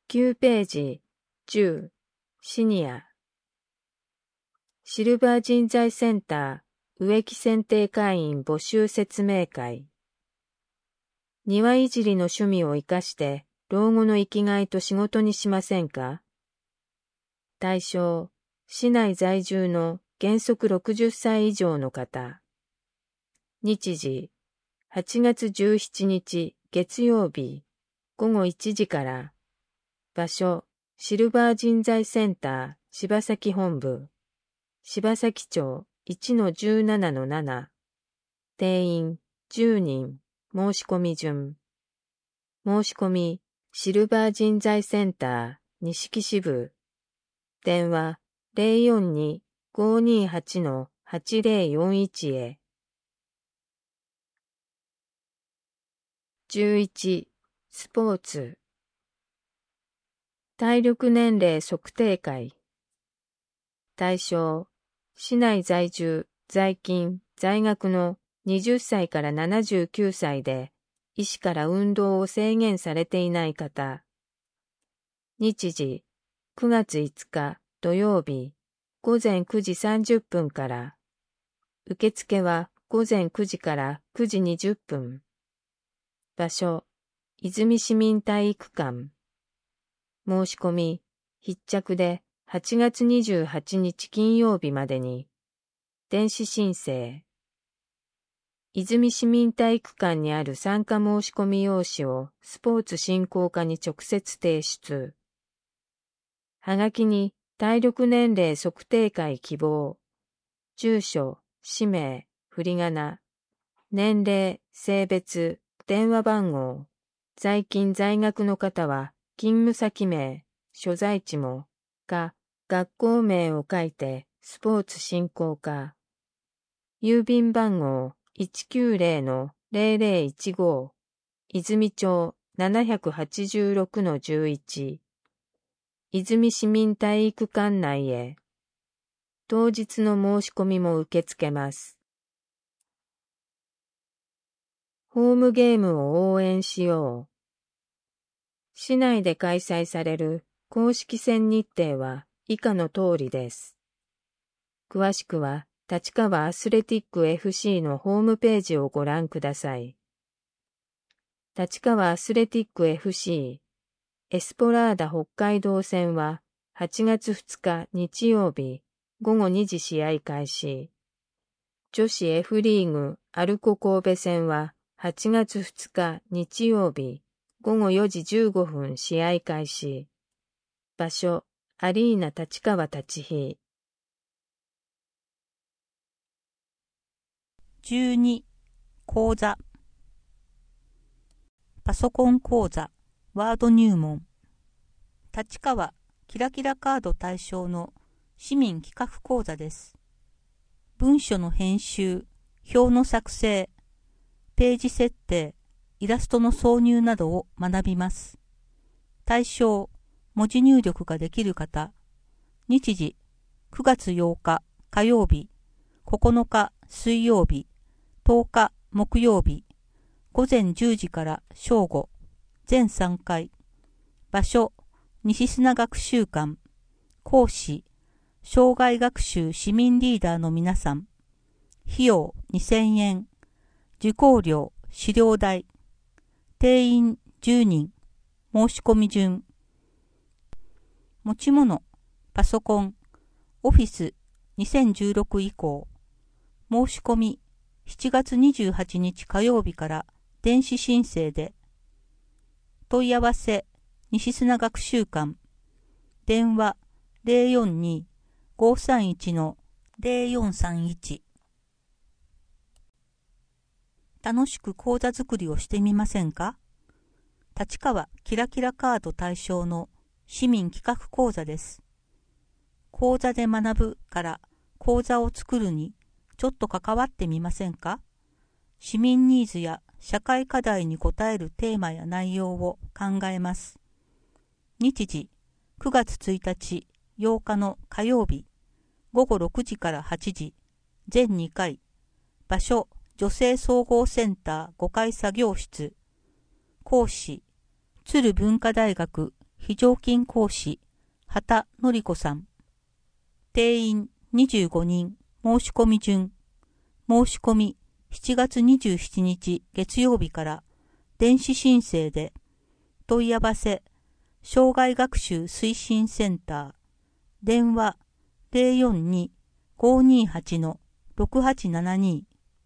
9ページ10シニアシルバー人材センター植木選定会員募集説明会庭いじりの趣味を生かして老後の生きがいと仕事にしませんか？対象市内在住の原則60歳以上の方日時8月17日月曜日午後1時から場所シルバー人材センター柴崎本部柴崎町 1-17-7 定員10人申し込み順申し込みシルバー人材センター錦支部電話 042-528-8041 へ11スポーツ体力年齢測定会対象市内在住在勤在学の20歳から79歳で医師から運動を制限されていない方日時9月5日土曜日午前9時30分から受付は午前9時から9時20分場所泉市民体育館申し込み必着で8月28日金曜日までに電子申請泉市民体育館にある参加申し込み用紙をスポーツ振興課に直接提出はがきに体力年齢測定会希望住所氏名振り仮名年齢性別電話番号在勤在学の方は勤務先名、所在地も、学校名を書いてスポーツ振興課。郵便番号 190-0015 泉町 786-11 泉市民体育館内へ。当日の申し込みも受け付けます。ホームゲームを応援しよう。市内で開催される公式戦日程は以下の通りです。詳しくは立川アスレティック FC のホームページをご覧ください。立川アスレティック FC エスポラーダ北海道戦は8月2日日曜日午後2時試合開始。女子 F リーグアルコ神戸戦は8月2日日曜日午後4時15分試合開始。場所、アリーナ立川立飛。 12、講座。パソコン講座、ワード入門。立川キラキラカード対象の市民企画講座です。文書の編集、表の作成、ページ設定、イラストの挿入などを学びます。対象、文字入力ができる方。日時、9月8日火曜日、9日水曜日、10日木曜日、午前10時から正午、全3回。場所、西砂学習館。講師、障害学習市民リーダーの皆さん。費用2000円。受講料、資料代。定員10人。申し込み順。持ち物、パソコン、オフィス2016以降。申し込み、7月28日火曜日から電子申請で。問い合わせ、西砂学習館。電話042-531-0431。楽しく講座作りをしてみませんか？立川キラキラカード対象の市民企画講座です。講座で学ぶから講座を作るにちょっと関わってみませんか？市民ニーズや社会課題に応えるテーマや内容を考えます。日時9月1日8日の火曜日午後6時から8時全2回。場所女性総合センター5階作業室。講師鶴文化大学非常勤講師、畑典子さん。定員25人、申し込み順。申し込み7月27日月曜日から電子申請で、問い合わせ、障害学習推進センター、電話042-528-6872。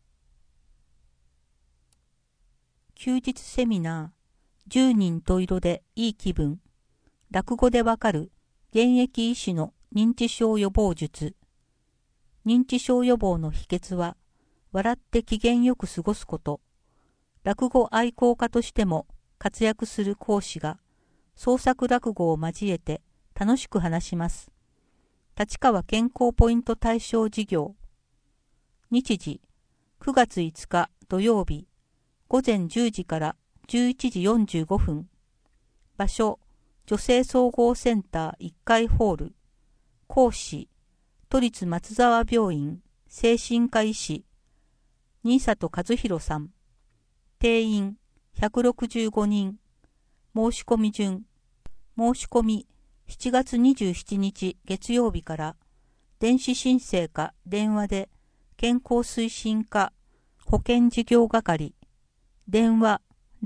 休日セミナー、10人十色でいい気分。落語でわかる現役医師の認知症予防術。認知症予防の秘訣は、笑って機嫌よく過ごすこと。落語愛好家としても活躍する講師が、創作落語を交えて楽しく話します。立川健康ポイント対象事業。日時、9月5日土曜日、午前10時から11時45分。場所、女性総合センター1階ホール。講師、都立松沢病院精神科医師、新里和弘さん。定員165人。申し込み順。申し込み7月27日月曜日から電子申請か電話で健康推進課保健事業係、電話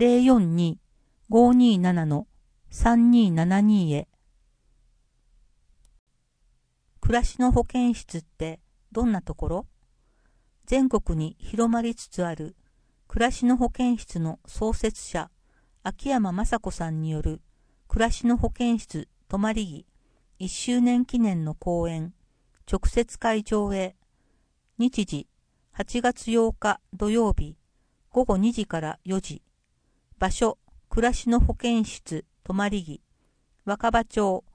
042-527-3272へ。暮らしの保健室ってどんなところ？全国に広まりつつある暮らしの保健室の創設者、秋山雅子さんによる暮らしの保健室泊まり木1周年記念の講演、直接会場へ。日時、8月8日土曜日、午後2時から4時。場所、暮らしの保健室泊まり木、若葉町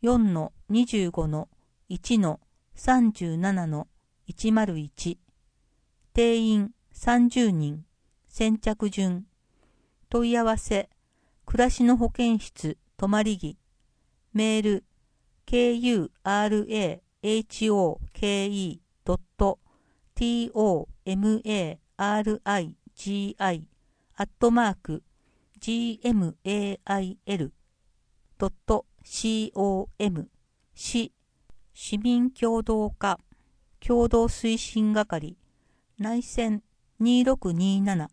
4-25-1-37-101。定員30人。先着順。問い合わせ、暮らしの保健室泊まり木。メール、kurashi.tomarigi@gmail.com 市、市民協働課、共同推進係、内線2627。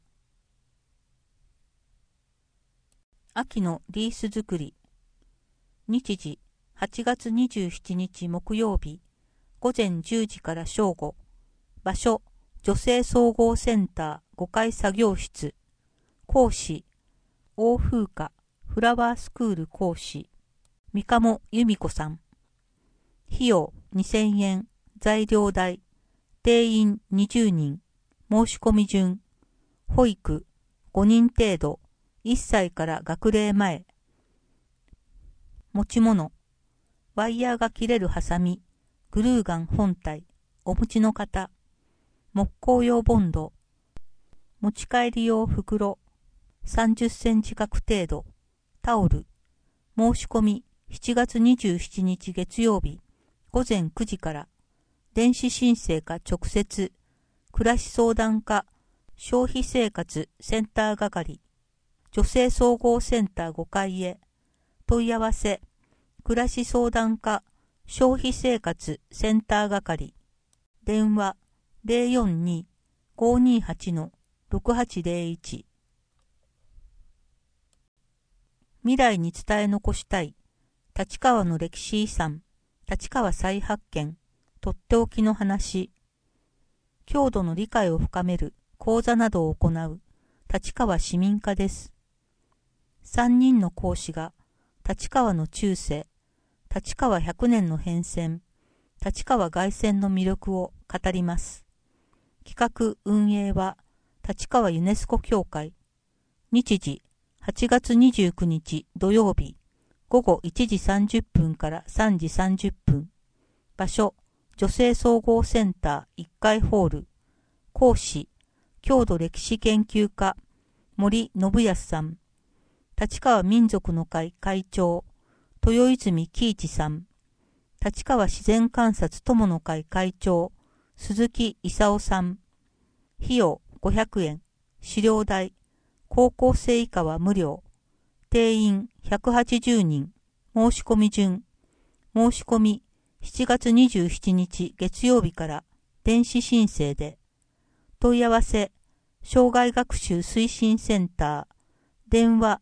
秋のリース作り。日時、8月27日木曜日、午前10時から正午。場所、女性総合センター5階作業室。講師、欧風花フラワースクール講師、三鴨由美子さん。費用2000円、材料代、定員20人、申し込み順。保育、5人程度、1歳から学齢前。持ち物、ワイヤーが切れるハサミ、グルーガン本体、お持ちの方。木工用ボンド、持ち帰り用袋、30センチ角程度、タオル。申し込み7月27日月曜日、午前9時から、電子申請か直接、暮らし相談課、消費生活センター係、女性総合センター5階へ。問い合わせ、暮らし相談課、消費生活センター係、電話042-528-6801。未来に伝え残したい、立川の歴史遺産、立川再発見、とっておきの話。郷土の理解を深める講座などを行う立川市民課です。3人の講師が立川の中世、立川100年の変遷、立川凱旋の魅力を語ります。企画運営は立川ユネスコ協会。日時8月29日土曜日、午後1時30分から3時30分。場所、女性総合センター1階ホール。講師、郷土歴史研究家、森信康さん。立川民族の会会長、豊泉喜一さん。立川自然観察友の会会長、鈴木勲さん。費用500円。資料代。高校生以下は無料。定員180人。 申し込み順。申し込み7月27日月曜日から電子申請で。問い合わせ、障害学習推進センター。電話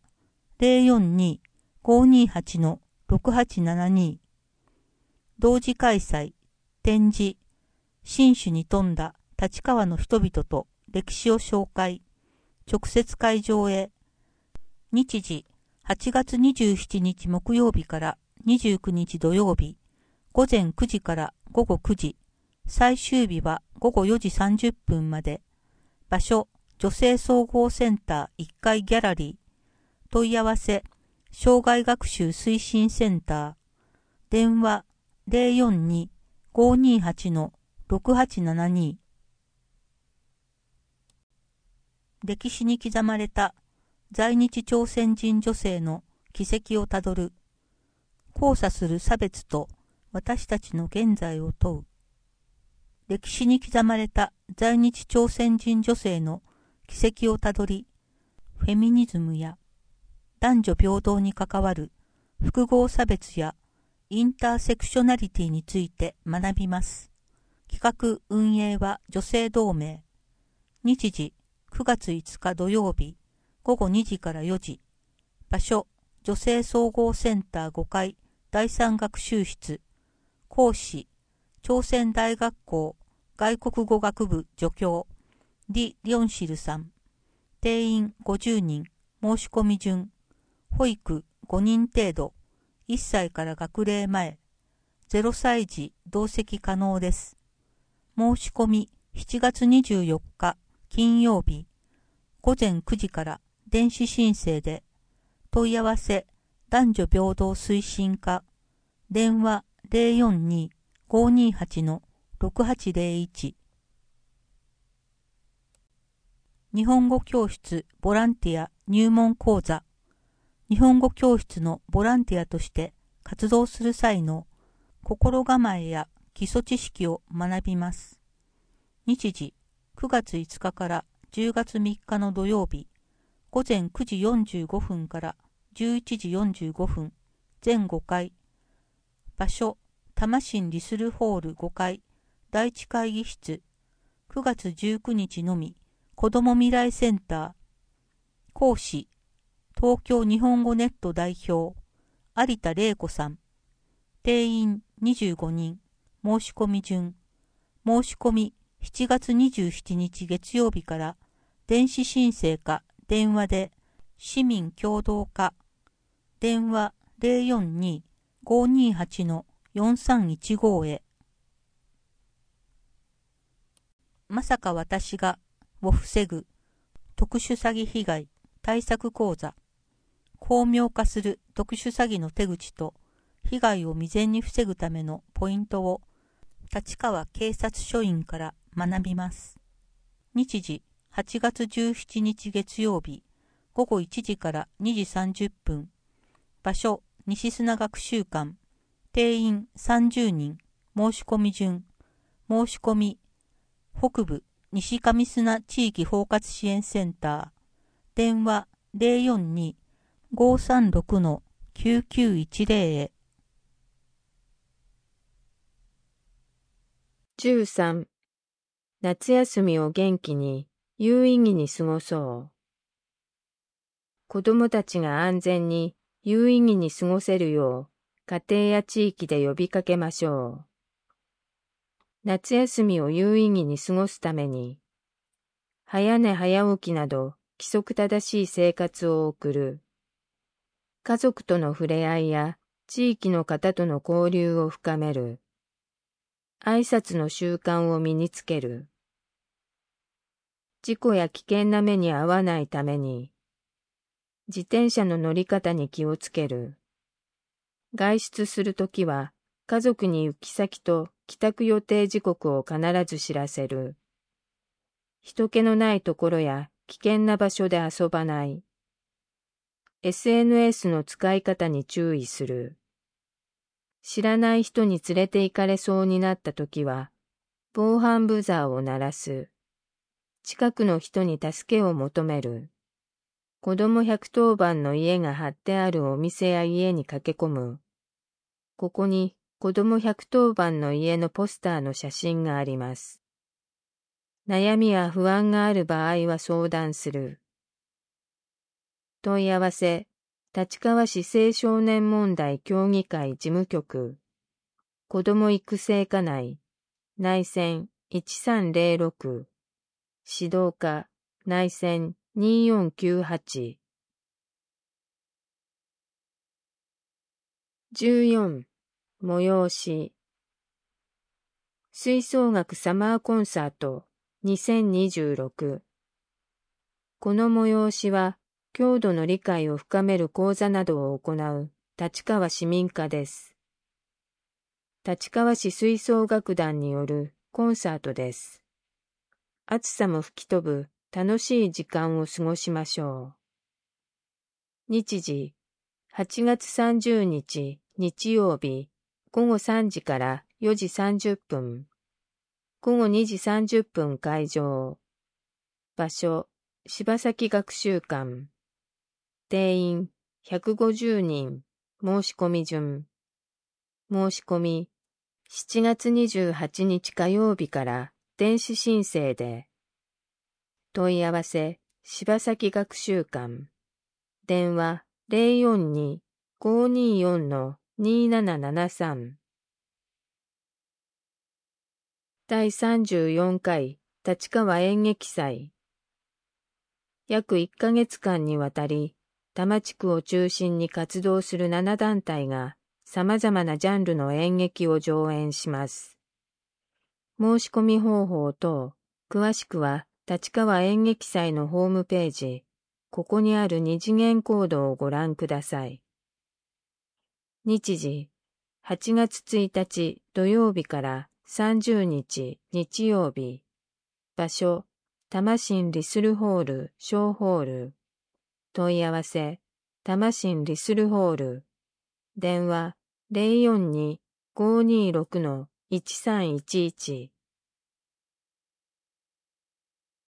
042-528-6872。同時開催、展示、新種に富んだ立川の人々と歴史を紹介。直接会場へ。日時、8月27日木曜日から29日土曜日、午前9時から午後9時、最終日は午後4時30分まで。場所、女性総合センター1階ギャラリー。問い合わせ、障害学習推進センター。電話042-528-6872。歴史に刻まれた在日朝鮮人女性の軌跡をたどる。交差する差別と私たちの現在を問う。歴史に刻まれた在日朝鮮人女性の軌跡をたどり、フェミニズムや男女平等に関わる複合差別やインターセクショナリティについて学びます。企画運営は女性同盟。日時9月5日土曜日午後2時から4時。場所、女性総合センター5階第3学習室。講師、朝鮮大学校外国語学部助教、リ・リョンシルさん。定員50人、申し込み順。保育5人程度、1歳から学齢前、0歳児同席可能です。申し込み7月24日金曜日、午前9時から電子申請で。問い合わせ、男女平等推進課。電話042-528-6801。日本語教室ボランティア入門講座。日本語教室のボランティアとして活動する際の心構えや基礎知識を学びます。日時9月5日から10月3日の土曜日、午前9時45分から11時45分、全5回。場所、多摩市リスルホール5階、第一会議室。9月19日のみ、子ども未来センター。講師、東京日本語ネット代表、有田玲子さん。定員25人、申し込み順。申し込み7月27日月曜日から電子申請か電話で市民協働課。電話042-528-4315へ。まさか私がを防ぐ特殊詐欺被害対策講座。巧妙化する特殊詐欺の手口と被害を未然に防ぐためのポイントを立川警察署員から学びます。日時8月17日月曜日午後1時から2時30分。場所、西砂学習館。定員30人。申し込み順。申し込み。北部、西上砂地域包括支援センター。電話042-536-9910へ。 13. 夏休みを元気に、有意義に過ごそう。子どもたちが安全に、有意義に過ごせるよう、家庭や地域で呼びかけましょう。夏休みを有意義に過ごすために、早寝早起きなど規則正しい生活を送る。家族との触れ合いや地域の方との交流を深める。挨拶の習慣を身につける。事故や危険な目に遭わないために、自転車の乗り方に気をつける。外出するときは、家族に行き先と帰宅予定時刻を必ず知らせる。人気のないところや危険な場所で遊ばない。SNS の使い方に注意する。知らない人に連れて行かれそうになったときは、防犯ブザーを鳴らす。近くの人に助けを求める。子ども110番の家が貼ってあるお店や家に駆け込む。 ここに子ども110番の家のポスターの写真があります。悩みや不安がある場合は相談する。問い合わせ、立川市青少年問題協議会事務局、子ども育成課内、内線1306、指導課内線2498。14、催し。吹奏楽サマーコンサート2026。この催しは、郷土の理解を深める講座などを行う立川市民課です。立川市吹奏楽団によるコンサートです。暑さも吹き飛ぶ楽しい時間を過ごしましょう。日時、8月30日日曜日午後3時から4時30分。午後2時30分会場。場所、柴崎学習館。定員150人。申し込み順。申し込み、7月28日火曜日から電子申請で。問い合わせ、柴崎学習館。電話042-524-2773。第34回立川演劇祭。約1ヶ月間にわたり、多摩地区を中心に活動する7団体が様々なジャンルの演劇を上演します。申し込み方法等、詳しくは立川演劇祭のホームページ、ここにある二次元コードをご覧ください。日時、8月1日土曜日から30日日曜日。場所、多摩新リスルホール小ホール。問い合わせ、多摩新リスルホール。電話042-526-1311。